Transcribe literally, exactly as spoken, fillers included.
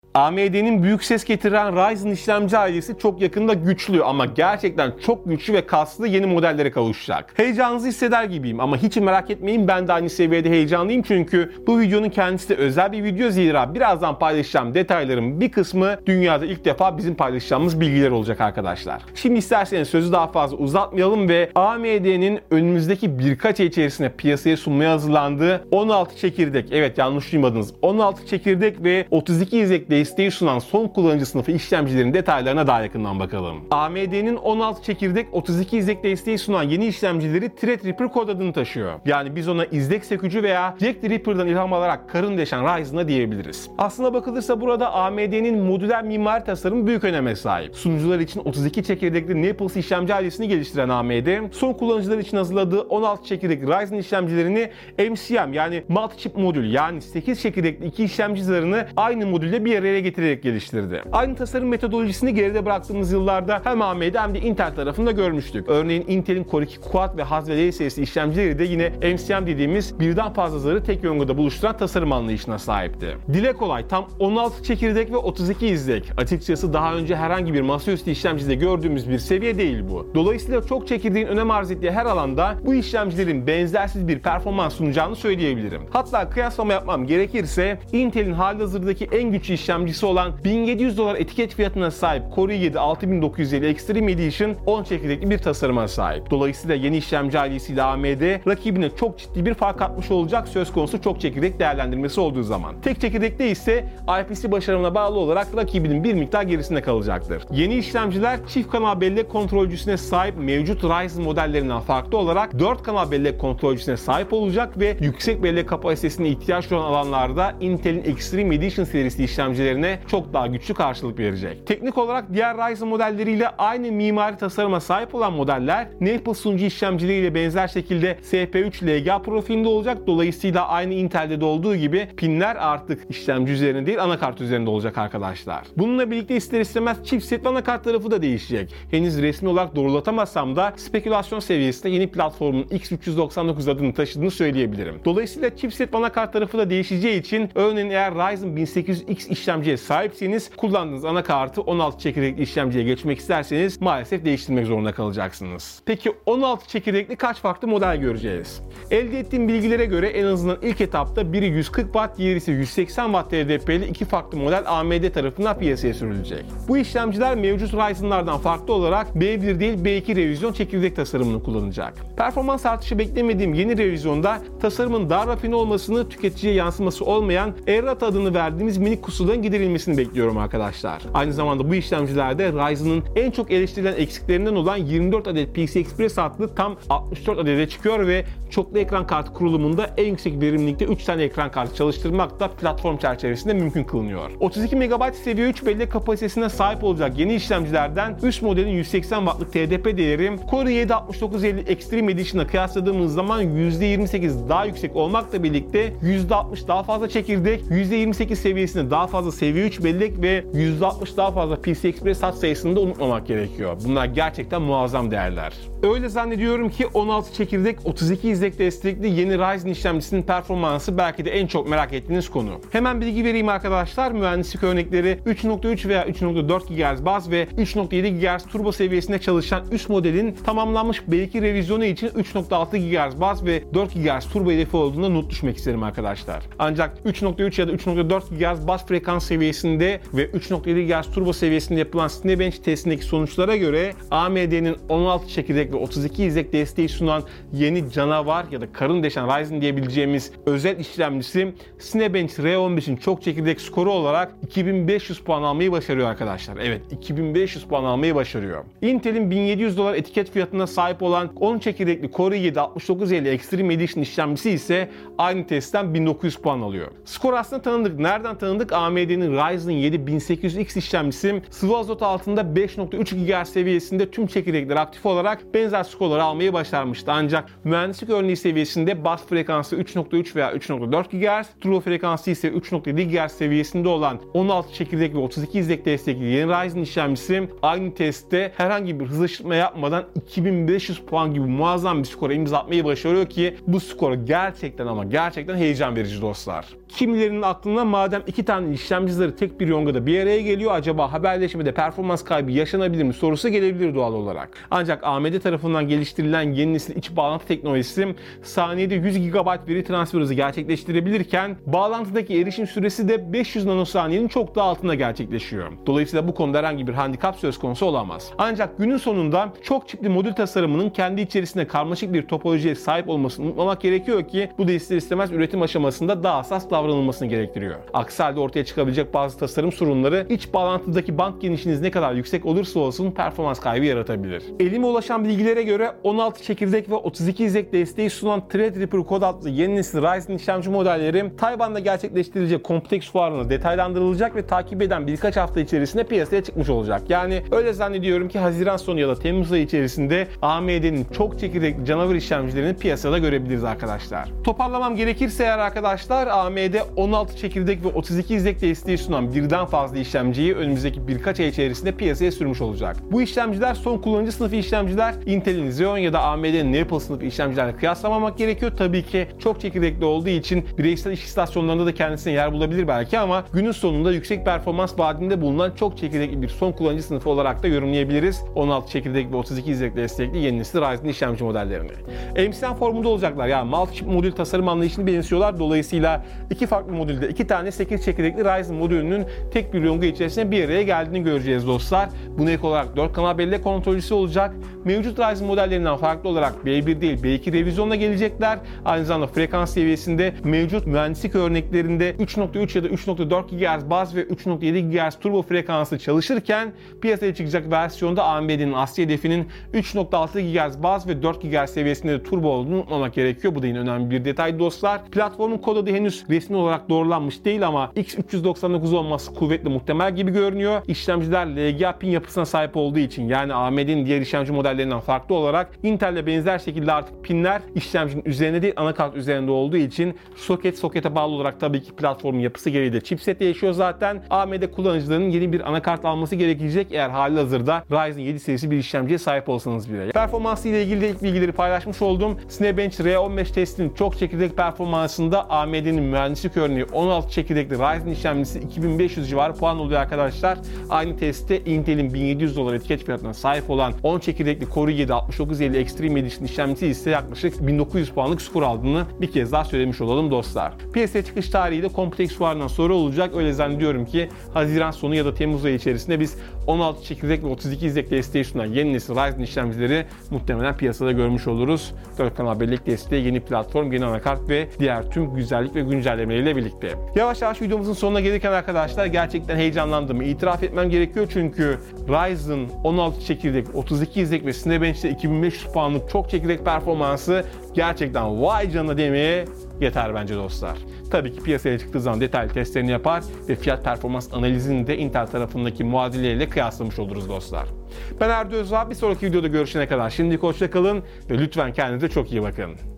A M D'nin büyük ses getiren Ryzen işlemci ailesi çok yakında güçlü ama gerçekten çok güçlü ve kaslı yeni modellere kavuşacak. Heyecanınızı hisseder gibiyim ama hiç merak etmeyin, ben de aynı seviyede heyecanlıyım çünkü bu videonun kendisi de özel bir video, zira birazdan paylaşacağım detayların bir kısmı dünyada ilk defa bizim paylaşacağımız bilgiler olacak arkadaşlar. Şimdi isterseniz sözü daha fazla uzatmayalım ve A M D'nin önümüzdeki birkaç ay içerisinde piyasaya sunmaya hazırlandığı on altı çekirdek, evet yanlış duymadınız, on altı çekirdek ve otuz iki izlek desteği sunan son kullanıcı sınıfı işlemcilerin detaylarına daha yakından bakalım. A M D'nin on altı çekirdek otuz iki izlek desteği sunan yeni işlemcileri Threadripper kod adını taşıyor. Yani biz ona izlek sökücü veya Jack the Ripper'dan ilham alarak karın deşen Ryzen'a diyebiliriz. Aslına bakılırsa burada A M D'nin modüler mimari tasarımı büyük öneme sahip. Sunucular için otuz iki çekirdekli Naples işlemci ailesini geliştiren A M D, son kullanıcılar için hazırladığı on altı çekirdek Ryzen işlemcilerini M C M yani Multi-Chip Modül yani sekiz çekirdekli iki işlemci zarını aynı modülde bir araya getirerek geliştirdi. Aynı tasarım metodolojisini geride bıraktığımız yıllarda hem A M D hem de Intel tarafında görmüştük. Örneğin Intel'in Core iki Quad ve Haswell L serisi işlemcileri de yine M C M dediğimiz birden fazla zarı tek yöngöde buluşturan tasarım anlayışına sahipti. Dile kolay tam on altı çekirdek ve otuz iki izlek. Açıkçası daha önce herhangi bir masaüstü işlemcide gördüğümüz bir seviye değil bu. Dolayısıyla çok çekirdeğin önem arz ettiği her alanda bu işlemcilerin benzersiz bir performans sunacağını söyleyebilirim. Hatta kıyaslama yapmam gerekirse Intel'in halihazırdaki en güçlü işlemcisi olan bin yedi yüz dolar etiket fiyatına sahip Core i yedi altı bin dokuz yüz elli Extreme Edition on çekirdekli bir tasarıma sahip. Dolayısıyla yeni işlemci ailesiyle A M D rakibine çok ciddi bir fark atmış olacak söz konusu çok çekirdek değerlendirmesi olduğu zaman. Tek çekirdekte ise I P C başarımına bağlı olarak rakibinin bir miktar gerisinde kalacaktır. Yeni işlemciler çift kanal bellek kontrolcüsüne sahip mevcut Ryzen modellerinden farklı olarak dört kanal bellek kontrolcüsüne sahip olacak ve yüksek bellek kapasitesine ihtiyaç olan alanlarda Intel'in Extreme Edition serisi işlemcilerine çok daha güçlü karşılık verecek. Teknik olarak diğer Ryzen modelleriyle aynı mimari tasarıma sahip olan modeller Naples sunucu işlemcileriyle benzer şekilde S P üç L G A profilinde olacak. Dolayısıyla aynı Intel'de de olduğu gibi pinler artık işlemci üzerinde değil anakart üzerinde olacak arkadaşlar. Bununla birlikte ister istemez chipset ve anakart tarafı da değişecek. Henüz resmi olarak doğrulatamazsam da spekülasyon seviyesinde yeni platformun X üç yüz doksan dokuz adını taşıdığını söyleyebilirim. Dolayısıyla chipset ve anakart tarafı da değişeceği için örneğin eğer Ryzen bin sekiz yüz X işlemciye sahipseniz kullandığınız anakartı on altı çekirdekli işlemciye geçmek isterseniz maalesef değiştirmek zorunda kalacaksınız. Peki on altı çekirdekli kaç farklı model göreceğiz? Elde ettiğim bilgilere göre en azından ilk etapta biri yüz kırk watt, diğeri ise yüz seksen watt T D P'li iki farklı model A M D tarafından piyasaya sürülecek. Bu işlemciler mevcut Ryzen'lardan farklı olarak B bir değil B iki revizyon çekirdek tasarımını kullanacak. Performans artışı beklemediğim yeni revizyonda tasarımın daha rafine olmasını, tüketiciye yansıması olmayan E R A T adını verdiğimiz minik kusurların giderilmesini bekliyorum arkadaşlar. Aynı zamanda bu işlemcilerde Ryzen'ın en çok eleştirilen eksiklerinden olan yirmi dört adet P C I Express adlı tam altmış dört adede çıkıyor ve çoklu ekran kartı kurulumunda en yüksek verimlilikte üç tane ekran kartı çalıştırmak da platform çerçevesinde mümkün kılınıyor. otuz iki megabayt seviye üç bellek kapasitesine sahip olacak yeni işlemcilerden üst modelin yüz seksen wattlık T D P değeri Core i yedi altmış dokuz elli Extreme Edition'la kıyasladığımız zaman yüzde yirmi sekiz daha yüksek olmakla birlikte yüzde altmış daha fazla çekirdek, yüzde yirmi sekiz seviyesinde daha fazla seviye üç bellek ve yüzde altmış daha fazla P C I Express hat sayısını da unutmamak gerekiyor. Bunlar gerçekten muazzam değerler. Öyle zannediyorum ki on altı çekirdek otuz iki izlek destekli yeni Ryzen işlemcisinin performansı belki de en çok merak ettiğiniz konu. Hemen bilgi vereyim arkadaşlar. Mühendislik örnekleri üç nokta üç veya üç nokta dört gigahertz baz ve üç nokta yedi gigahertz turbo seviyesinde çalışan üst modelin tamamlanmış B iki revizyonu için üç nokta altı gigahertz baz ve dört gigahertz turbo hedefi olduğunda not düşmek isterim arkadaşlar. Ancak üç nokta üç ya da üç nokta dört gigahertz baz frekans seviyesinde ve üç nokta yedi gigahertz turbo seviyesinde yapılan Cinebench testindeki sonuçlara göre A M D'nin on altı çekirdek ve otuz iki izlek desteği sunan yeni canavar ya da karın deşen Ryzen diyebileceğimiz özel işlemcisi Cinebench R on beşin çok çekirdek skoru olarak iki bin beş yüz puan almayı başarıyor arkadaşlar. Evet, iki bin beş yüz puan almayı başarıyor. Intel'in bin yedi yüz dolar etiket fiyatına sahip olan on çekirdekli Core i yedi altmış dokuz elli Extreme Edition işlemcisi ise aynı testten bin dokuz yüz puan alıyor. Skor aslında tanıdık. Nereden tanıdık? A M D'nin Ryzen yedi bin sekiz yüz X işlemcisi sıvı azot altında beş nokta üç gigahertz seviyesinde tüm çekirdekler aktif olarak benzer skorları almayı başarmıştı. Ancak mühendislik örneği seviyesinde bas frekansı üç nokta üç veya üç nokta dört gigahertz, turbo frekansı ise üç nokta yedi gigahertz seviyesinde olan on altı çekirdek ve otuz iki izlek destekli yeni Ryzen işlemcisi aynı testte herhangi bir hızlaştırma yapmadan iki bin beş yüz puan gibi muazzam bir skora imza atmayı başarıyor ki bu skor gerçekten ama gerçekten heyecan verici dostlar. Kimilerinin aklına madem iki tane işlem işlemci zırhı tek bir yongada bir araya geliyor. Acaba haberleşmede performans kaybı yaşanabilir mi sorusu gelebilir doğal olarak. Ancak A M D tarafından geliştirilen yeni nesil iç bağlantı teknolojisi saniyede yüz gigabayt veri transfer hızı gerçekleştirebilirken bağlantıdaki erişim süresi de beş yüz nanosaniyenin çok daha altında gerçekleşiyor. Dolayısıyla bu konuda herhangi bir handikap söz konusu olamaz. Ancak günün sonunda çok çipli modül tasarımının kendi içerisinde karmaşık bir topolojiye sahip olmasını unutmamak gerekiyor ki bu da ister istemez üretim aşamasında daha hassas davranılmasını gerektiriyor. Aksi halde ortaya çıkabilecek bazı tasarım sorunları iç bağlantıdaki band genişliğiniz ne kadar yüksek olursa olsun performans kaybı yaratabilir. Elime ulaşan bilgilere göre on altı çekirdek ve otuz iki izlek desteği sunan Threadripper kod adlı yeni nesil Ryzen işlemci modelleri Tayvan'da gerçekleştirilecek Computex fuarına detaylandırılacak ve takip eden birkaç hafta içerisinde piyasaya çıkmış olacak. Yani öyle zannediyorum ki Haziran sonu ya da Temmuz ayı içerisinde A M D'nin çok çekirdekli canavar işlemcilerini piyasada görebiliriz arkadaşlar. Toparlamam gerekirse eğer arkadaşlar A M D on altı çekirdek ve otuz iki izlek desteği sunan birden fazla işlemciyi önümüzdeki birkaç ay içerisinde piyasaya sürmüş olacak. Bu işlemciler son kullanıcı sınıfı işlemciler. Intel'in Xeon ya da A M D'nin Apple sınıfı işlemcilerle kıyaslamamak gerekiyor. Tabii ki çok çekirdekli olduğu için bireysel iş istasyonlarında da kendisine yer bulabilir belki ama günün sonunda yüksek performans vaadinde bulunan çok çekirdekli bir son kullanıcı sınıfı olarak da yorumlayabiliriz on altı çekirdek ve otuz iki izlek destekli yeni nesil Ryzen işlemci modellerini. M C N formunda olacaklar. Yani multi-chip modül tasarım anlayışını benimsiyorlar. Dolayısıyla iki farklı modülde iki tane sekiz çekirdekli Ryzen modülünün tek bir yonga içerisinde bir araya geldiğini göreceğiz dostlar. Buna ek olarak dört kanal bellek kontrolcüsü olacak. Mevcut Ryzen modellerinden farklı olarak B bir değil B iki revizyonla gelecekler. Aynı zamanda frekans seviyesinde mevcut mühendislik örneklerinde üç nokta üç ya da üç nokta dört gigahertz baz ve üç nokta yedi gigahertz turbo frekanslı çalışırken piyasaya çıkacak versiyonda A M D'nin asli hedefinin üç nokta altı gigahertz baz ve dört gigahertz seviyesinde de turbo olduğunu unutmamak gerekiyor. Bu da yine önemli bir detay dostlar. Platformun kod adı henüz resmi olarak doğrulanmış değil ama X üç yüz doksan dokuz olması kuvvetli muhtemel gibi görünüyor. İşlemciler L G A pin yapısına sahip olduğu için yani A M D'nin diğer işlemci modellerinden farklı olarak Intel'le benzer şekilde artık pinler işlemcinin üzerinde değil anakart üzerinde olduğu için soket sokete bağlı olarak tabii ki platformun yapısı gereği de chipset değişiyor zaten. A M D kullanıcılarının yeni bir anakart alması gerekecek eğer halihazırda Ryzen yedi serisi bir işlemciye sahip olsanız bile. Performansı ile ilgili de ilk bilgileri paylaşmış oldum. Cinebench R on beş testinin çok çekirdek performansında A M D'nin mühendislik örneği on altı çekirdekli Ryzen işlemcisi iki bin beş yüz civarı puan oluyor arkadaşlar. Aynı testte Intel'in bin yedi yüz dolar etiket fiyatına sahip olan on çekirdekli Core i yedi altmış dokuz elli Extreme Edition işlemcisi ise yaklaşık bin dokuz yüz puanlık skor aldığını bir kez daha söylemiş olalım dostlar. Piyasaya çıkış tarihi de Computex fuarından sonra olacak. Öyle zannediyorum ki Haziran sonu ya da Temmuz ayı içerisinde biz on altı çekirdek ve otuz iki izlek desteği sunan yeni nesil Ryzen işlemcileri muhtemelen piyasada görmüş oluruz. dört kanal bellek desteği, yeni platform, yeni anakart ve diğer tüm güzellik ve güncellemeleriyle birlikte. Yavaş yavaş videomuzun sonuna gelirken arkadaşlar gerçekten heyecanlandım. İtiraf etmem gerekiyor çünkü Ryzen on altı çekirdek, otuz iki izlek ve Cinebench'te iki bin beş yüz puanlık çok çekirdek performansı gerçekten vay canına demeye yeter bence dostlar. Tabii ki piyasaya çıktığı zaman detaylı testlerini yapar ve fiyat performans analizini de Intel tarafındaki muadilleriyle kıyaslamış oluruz dostlar. Ben Erdo Özal, bir sonraki videoda görüşene kadar şimdilik hoşça kalın ve lütfen kendinize çok iyi bakın.